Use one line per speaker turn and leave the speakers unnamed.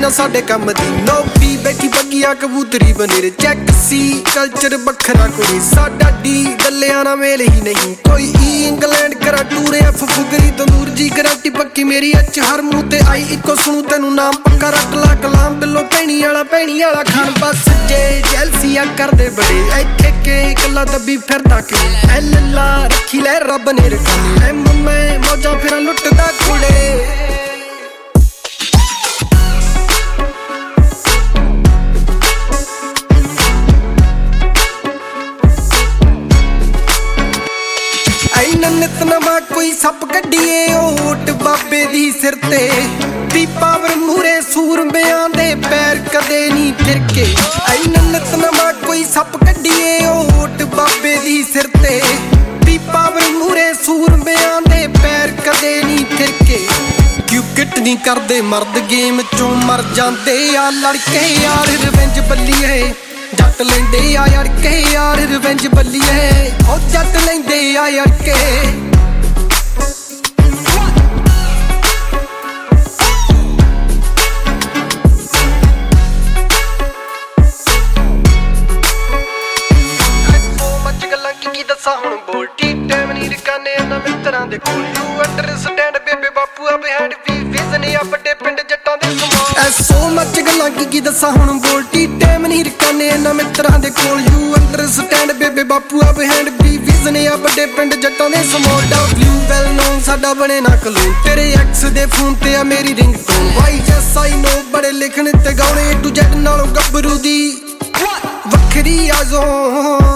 ਨਾ ਸਾਡੇ ਕੰਮ ਦੀ ਨੋਬੀ ਬੈਠੀ ਬੱਗੀਆਂ ਕਬੂਤਰੀ ਬਨੇਰੇ ਚੈੱਕ ਸੀ ਕਲਚਰ ਵੱਖਰਾ ਕੋਈ ਸਾਡਾ ਡੀ ਡੱਲਿਆਂ ਨਾਲ ਮੇਲ ਹੀ ਨਹੀਂ ਕੋਈ ਇੰਗਲੈਂਡ ਕਰਾ ਟੂਰ ਐਫ ਫੁਗਰੀ ਤੰਦੂਰ ਜੀ ਗਰੰਟੀ ਪੱਕੀ ਮੇਰੀ ਅੱਛ ਹਰ ਮੂੰਹ ਤੇ ਆਈ ਇੱਕੋ ਸੁਣੂ ਤੈਨੂੰ ਨਾਮ ਪੱਕਾ ਰੱਖ ਲਾ ਕਲਾਮ ਬਿੱਲੋ ਭੈਣੀ ਵਾਲਾ ਖਾਣ ਬਸ ਜੇ ਜੈਲਸੀਆਂ ਕਰਦੇ ਬੜੇ ਇੱਥੇ ਕੇ ਕੱਲਾ ਦੱਬੀ ਫਿਰਦਾ ਕਿ ਐਲਾ ਰੱਖੀ ਲੈ ਰੱਬ ਨੇ ਰਖਾਨੀ ਐ ਮੈਂ ਮੌਜਾਂ ਫਿਰ ਲੁੱਟਦਾ ਕੁੜੇ ਨਿਤ ਨਵਾਂ ਕੋਈ ਸੱਪ ਕੱਢੀਏ ਓਟ ਬਾਬੇ ਦੀ ਸਿਰ ਤੇ ਵੀ ਪਾਵਰ ਮੂਰੇ ਸੂਰਮਿਆਂ ਦੇ ਪੈਰ ਕਦੇ ਨਹੀਂ ਫਿਰਕੇ ਨਿਤ ਨਵਾਂ ਕੋਈ ਸੱਪ ਕੱਢੀਏ ਓਟ ਬਾਬੇ ਦੀ ਸਿਰ ਤੇ ਵੀ ਪਾਵਰ ਮੂਰੇ ਸੂਰਮਿਆਂ ਦੇ ਪੈਰ ਕਦੇ ਨਹੀਂ ਫਿਰਕੇ ਕਿਉਂ ਕਿਟ ਨਹੀਂ ਕਰਦੇ ਮਰਦ ਗੇਮ ਚੋਂ ਮਰ ਜਾਂਦੇ ਆ ਲੜਕੇ ਯਾਰ ਰਿਵੈਂਜ ਬੱਲੀਏ ਜੱਟ ਲੈਂਦੇ ਆ ਯੜ ਕੇ ਯਾਰ ਰਿਵੈਂਜ ਬੱਲੀਏ ਉਹ ਜੱਟ ਲੈਂਦੇ ਆ ਯੜ ਕੇ ਕੀ ਦੱਸਾਂ ਹੁਣ ਬੋਲਟੀ ਟਾਈਮ ਨਹੀਂ ਰਕਾਨੇ ਇਹਨਾਂ ਮਿੱਤਰਾਂ ਦੇ ਕੋਲ ਯੂ ਅੰਡਰਸਟੈਂਡ ਬੇਬੇ ਬਾਪੂ ਆ ਬਿਹਾਈਂਡ ਵੀ ਵਿਜ਼ਨ ਆ ਵੱਡੇ ਪਿੰਡ ਜੱਟਾਂ ਦੇ ਸਮਾਨ ਐ ਸੋ ਮੱਚ ਗੱਲਾਂ ਕੀ ਦੱਸਾਂ ਹੁਣ ਬੋਲਟੀ ਟਾਈਮ ਨਹੀਂ ਰਕਾਨੇ ਇਹਨਾਂ ਮਿੱਤਰਾਂ ਦੇ ਕੋਲ ਯੂ ਅੰਡਰਸਟੈਂਡ ਬੇਬੇ ਬਾਪੂ ਆ ਬਿਹਾਈਂਡ ਵੀ ਵਿਜ਼ਨ ਆ ਵੱਡੇ ਪਿੰਡ ਜੱਟਾਂ ਦੇ ਸਮਾਨ ਡਬਲਿਊ ਵੈਲ ਨੋਨ ਸਾਡਾ ਬਣੇ ਨਾ ਕਲੂ ਤੇਰੇ ਐਕਸ ਦੇ ਫੋਨ ਤੇ ਆ ਮੇਰੀ ਰਿੰਗ ਟੋਨ ਵਾਈ ਜੈਸ ਆਈ ਨੋ ਬੜੇ ਲਿਖਣ ਤੇ ਗਾਉਣੇ ਟੂ ਜੈਡ ਨਾਲੋਂ ਗੱਭਰੂ ਦੀ ਵੱਖਰੀ ਆ ਜ਼ੋਨ